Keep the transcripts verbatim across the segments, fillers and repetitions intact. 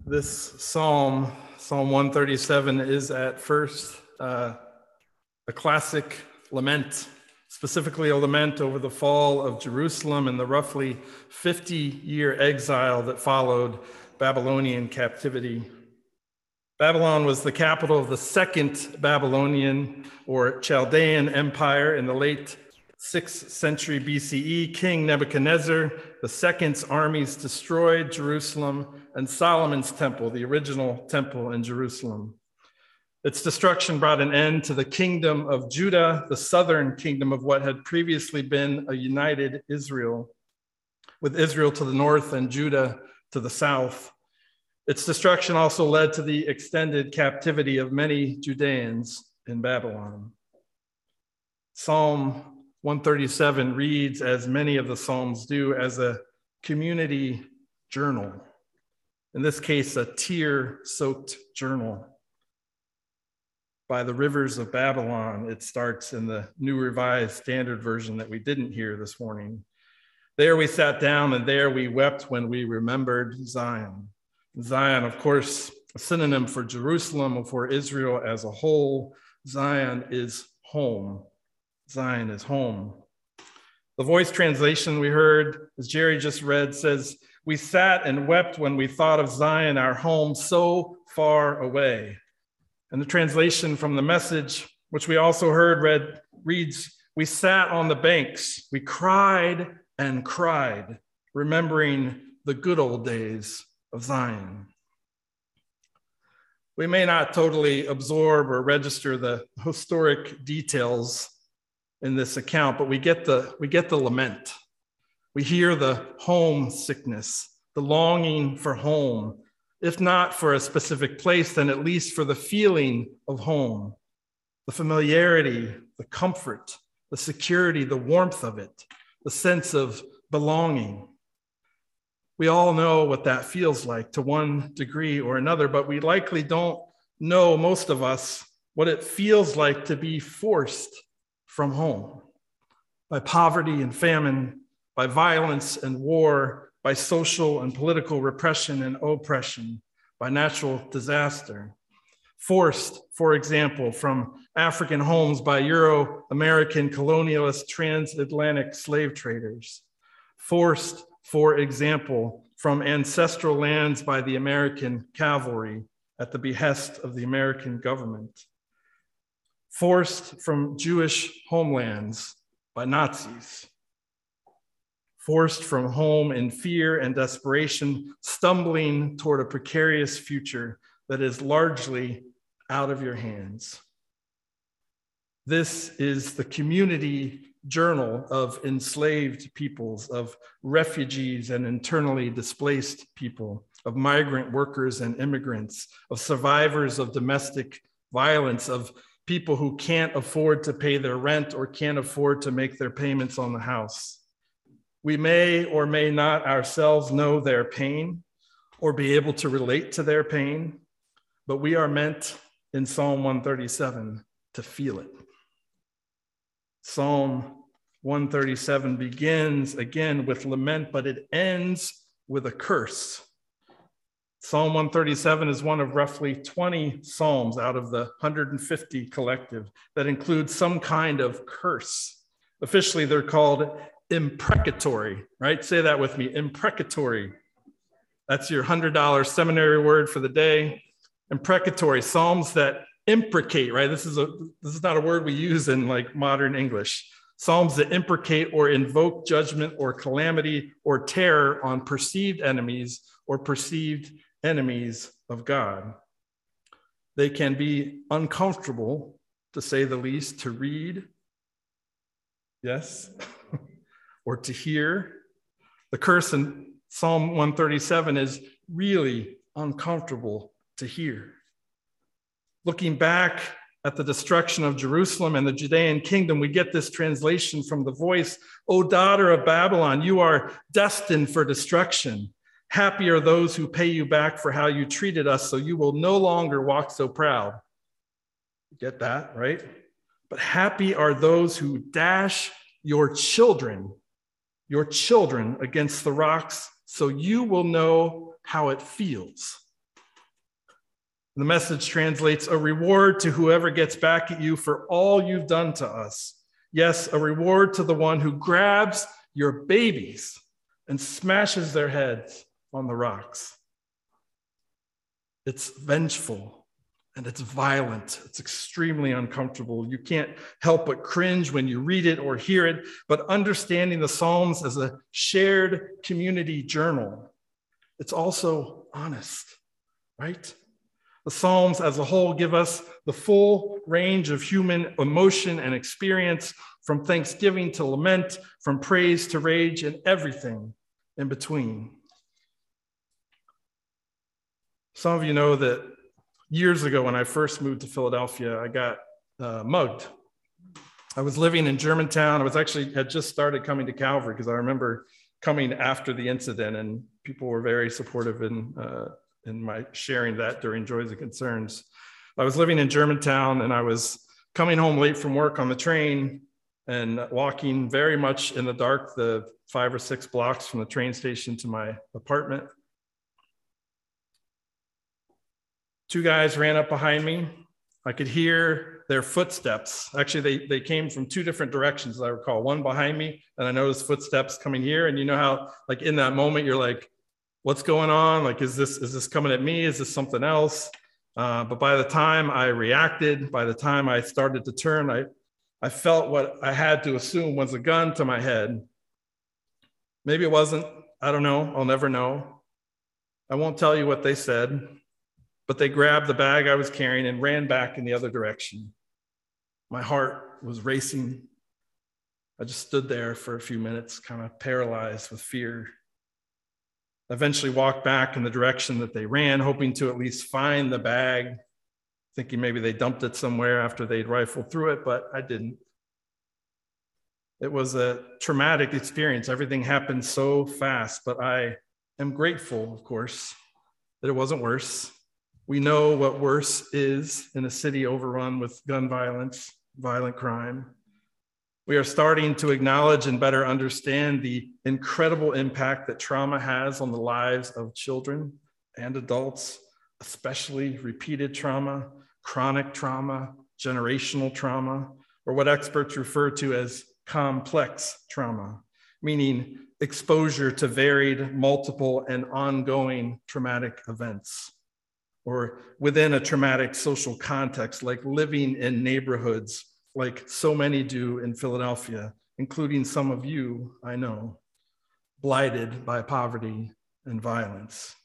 This psalm, Psalm one thirty-seven, is at first uh, a classic lament, specifically a lament over the fall of Jerusalem and the roughly fifty-year exile that followed Babylonian captivity. Babylon was the capital of the second Babylonian or Chaldean Empire in the late sixth century B C E. King Nebuchadnezzar the Second's armies destroyed Jerusalem and Solomon's temple, the original temple in Jerusalem. Its destruction brought an end to the kingdom of Judah, the southern kingdom of what had previously been a united Israel, with Israel to the north and Judah to the south. Its destruction also led to the extended captivity of many Judeans in Babylon. Psalm one thirty-seven reads, as many of the Psalms do, as a community journal. In this case, a tear-soaked journal. By the rivers of Babylon, it starts in the New Revised Standard Version that we didn't hear this morning. There we sat down, and there we wept when we remembered Zion. Zion, of course, a synonym for Jerusalem or for Israel as a whole. Zion is home. Zion is home. The Voice translation we heard, as Jerry just read, says, "We sat and wept when we thought of Zion, our home so far away." And the translation from the Message, which we also heard, read, reads, "We sat on the banks, we cried and cried, remembering the good old days of Zion." We may not totally absorb or register the historic details in this account, but we get the we get the lament. We hear the homesickness, the longing for home, if not for a specific place, then at least for the feeling of home, the familiarity, the comfort, the security, the warmth of it, the sense of belonging. We all know what that feels like to one degree or another, but we likely don't know, most of us, what it feels like to be forced from home by poverty and famine, by violence and war, by social and political repression and oppression, by natural disaster. Forced, for example, from African homes by Euro-American colonialist transatlantic slave traders. Forced, for example, from ancestral lands by the American cavalry at the behest of the American government. Forced from Jewish homelands by Nazis. Forced from home in fear and desperation, stumbling toward a precarious future that is largely out of your hands. This is the community journal of enslaved peoples, of refugees and internally displaced people, of migrant workers and immigrants, of survivors of domestic violence, of people who can't afford to pay their rent or can't afford to make their payments on the house. We may or may not ourselves know their pain or be able to relate to their pain, but we are meant in Psalm one thirty-seven to feel it. Psalm one thirty-seven begins again with lament, but it ends with a curse. Psalm one thirty-seven is one of roughly twenty psalms out of the one hundred fifty collective that include some kind of curse. Officially, they're called imprecatory, right? Say that with me, imprecatory. That's your one hundred dollar seminary word for the day. Imprecatory, psalms that imprecate, right? This is a this is not a word we use in like modern English. Psalms that imprecate or invoke judgment or calamity or terror on perceived enemies or perceived enemies of God. They can be uncomfortable, to say the least, to read, yes, or to hear. The curse in Psalm one thirty-seven is really uncomfortable to hear. Looking back at the destruction of Jerusalem and the Judean kingdom, we get this translation from the Voice, "O daughter of Babylon, you are destined for destruction. Happy are those who pay you back for how you treated us, so you will no longer walk so proud." Get that, right? But happy are those who dash your children, your children against the rocks, so you will know how it feels. The Message translates, a reward to whoever gets back at you for all you've done to us. Yes, a reward to the one who grabs your babies and smashes their heads on the rocks. It's vengeful and it's violent. It's extremely uncomfortable. You can't help but cringe when you read it or hear it, but understanding the Psalms as a shared community journal, it's also honest, right? The Psalms as a whole give us the full range of human emotion and experience, from thanksgiving to lament, from praise to rage, and everything in between. Some of you know that years ago when I first moved to Philadelphia, I got uh, mugged. I was living in Germantown. I was actually had just started coming to Calvary because I remember coming after the incident, and people were very supportive in uh, in my sharing that during Joys and Concerns. I was living in Germantown, and I was coming home late from work on the train and walking very much in the dark, the five or six blocks from the train station to my apartment. Two guys ran up behind me. I could hear their footsteps. Actually, they, they came from two different directions, as I recall. One behind me, and I noticed footsteps coming here. And you know how, like, in that moment, you're like, what's going on? Like, is this, is this coming at me? Is this something else? Uh, but by the time I reacted, by the time I started to turn, I, I felt what I had to assume was a gun to my head. Maybe it wasn't. I don't know. I'll never know. I won't tell you what they said, but they grabbed the bag I was carrying and ran back in the other direction. My heart was racing. I just stood there for a few minutes, kind of paralyzed with fear. I eventually walked back in the direction that they ran, hoping to at least find the bag, thinking maybe they dumped it somewhere after they'd rifled through it, but I didn't. It was a traumatic experience. Everything happened so fast, but I am grateful, of course, that it wasn't worse. We know what worse is in a city overrun with gun violence, violent crime. We are starting to acknowledge and better understand the incredible impact that trauma has on the lives of children and adults, especially repeated trauma, chronic trauma, generational trauma, or what experts refer to as complex trauma, meaning exposure to varied, multiple, and ongoing traumatic events, or within a traumatic social context, like living in neighborhoods like so many do in Philadelphia, including some of you, I know, blighted by poverty and violence.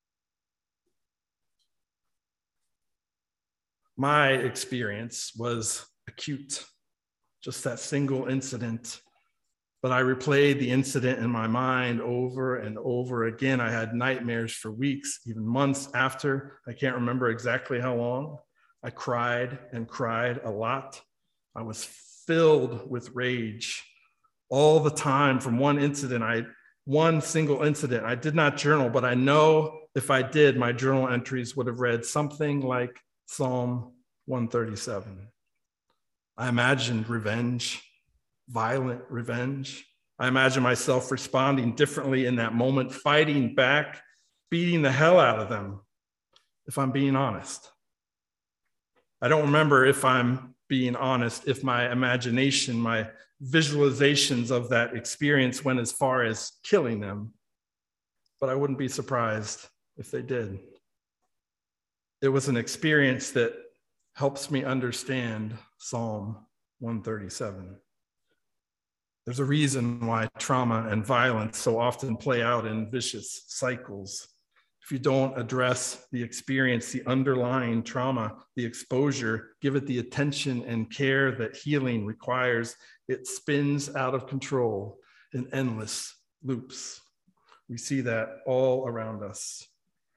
My experience was acute, just that single incident, but I replayed the incident in my mind over and over again. I had nightmares for weeks, even months after. I can't remember exactly how long. I cried and cried a lot. I was filled with rage all the time from one incident. I, one single incident. I did not journal, but I know if I did, my journal entries would have read something like Psalm one thirty-seven. I imagined revenge, violent revenge. I imagine myself responding differently in that moment, fighting back, beating the hell out of them, if I'm being honest. I don't remember, if I'm being honest, if my imagination, my visualizations of that experience went as far as killing them, but I wouldn't be surprised if they did. It was an experience that helps me understand Psalm one thirty-seven. There's a reason why trauma and violence so often play out in vicious cycles. If you don't address the experience, the underlying trauma, the exposure, give it the attention and care that healing requires, it spins out of control in endless loops. We see that all around us.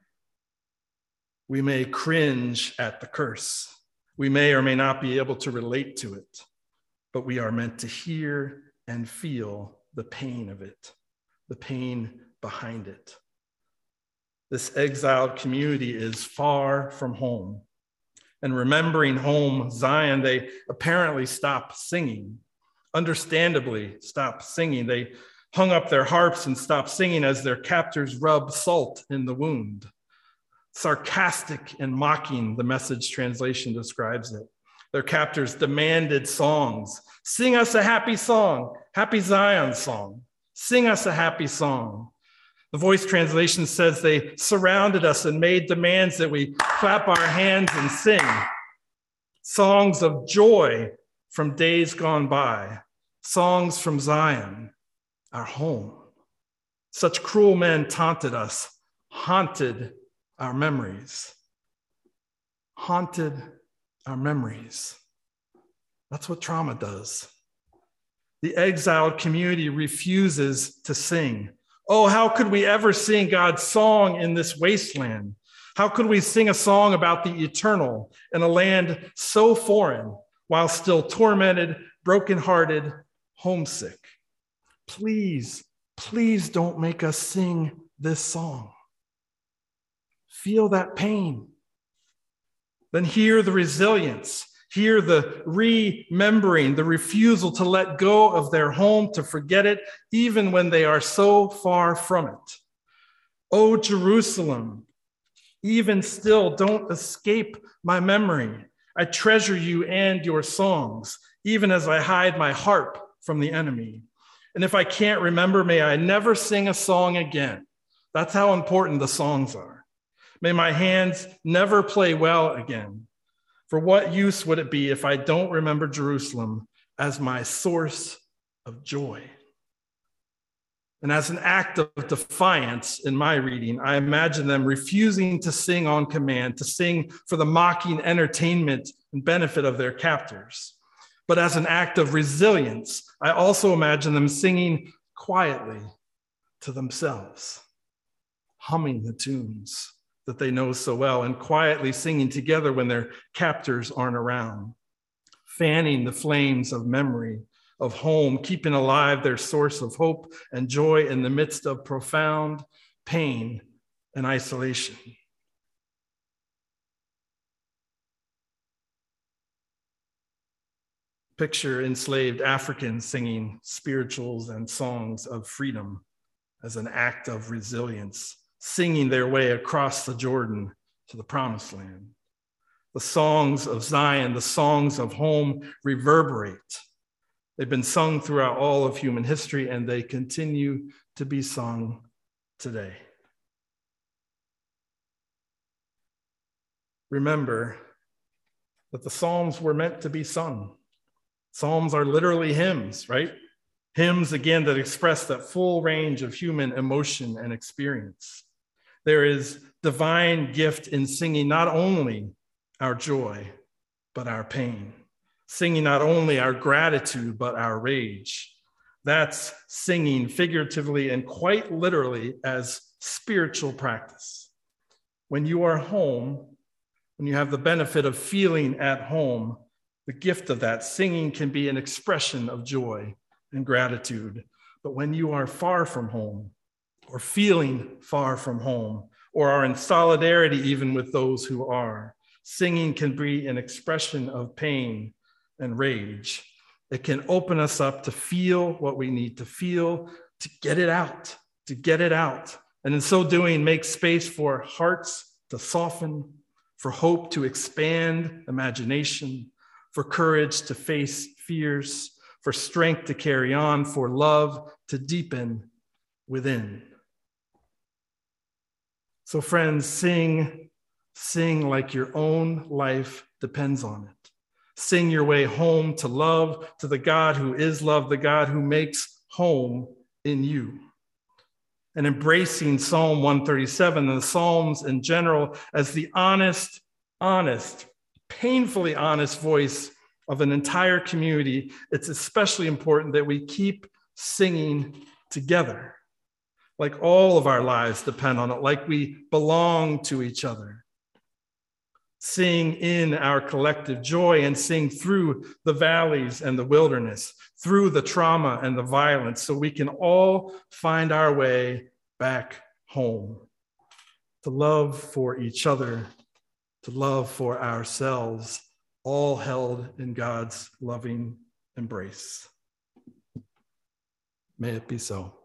We may cringe at the curse. We may or may not be able to relate to it, but we are meant to hear and feel the pain of it, the pain behind it. This exiled community is far from home. And remembering home, Zion, they apparently stopped singing, understandably stopped singing. They hung up their harps and stopped singing as their captors rubbed salt in the wound. Sarcastic and mocking, the Message translation describes it. Their captors demanded songs. Sing us a happy song, Happy Zion song. Sing us a happy song. The Voice translation says they surrounded us and made demands that we clap our hands and sing. Songs of joy from days gone by. Songs from Zion, our home. Such cruel men taunted us, haunted our memories. Haunted our memories. That's what trauma does. The exiled community refuses to sing. Oh, how could we ever sing God's song in this wasteland? How could we sing a song about the eternal in a land so foreign while still tormented, brokenhearted, homesick? Please, please don't make us sing this song. Feel that pain. Then hear the resilience, hear the remembering, the refusal to let go of their home, to forget it, even when they are so far from it. Oh, Jerusalem, even still, don't escape my memory. I treasure you and your songs, even as I hide my harp from the enemy. And if I can't remember, may I never sing a song again. That's how important the songs are. May my hands never play well again. For what use would it be if I don't remember Jerusalem as my source of joy? And as an act of defiance in my reading, I imagine them refusing to sing on command, to sing for the mocking entertainment and benefit of their captors. But as an act of resilience, I also imagine them singing quietly to themselves, humming the tunes that they know so well, and quietly singing together when their captors aren't around, fanning the flames of memory of home, keeping alive their source of hope and joy in the midst of profound pain and isolation. Picture enslaved Africans singing spirituals and songs of freedom as an act of resilience, singing their way across the Jordan to the promised land. The songs of Zion, the songs of home reverberate. They've been sung throughout all of human history, and they continue to be sung today. Remember that the Psalms were meant to be sung. Psalms are literally hymns, right? Hymns, again, that express that full range of human emotion and experience. There is divine gift in singing not only our joy, but our pain. Singing not only our gratitude, but our rage. That's singing figuratively and quite literally as spiritual practice. When you are home, when you have the benefit of feeling at home, the gift of that singing can be an expression of joy and gratitude. But when you are far from home, or feeling far from home, or are in solidarity even with those who are, singing can be an expression of pain and rage. It can open us up to feel what we need to feel, to get it out, to get it out. And in so doing, make space for hearts to soften, for hope to expand imagination, for courage to face fears, for strength to carry on, for love to deepen within. So friends, sing, sing like your own life depends on it. Sing your way home to love, to the God who is love, the God who makes home in you. And embracing Psalm one thirty-seven and the Psalms in general as the honest, honest, painfully honest voice of an entire community, it's especially important that we keep singing together. Like all of our lives depend on it, like we belong to each other. Sing in our collective joy and sing through the valleys and the wilderness, through the trauma and the violence, so we can all find our way back home, to love for each other, to love for ourselves, all held in God's loving embrace. May it be so.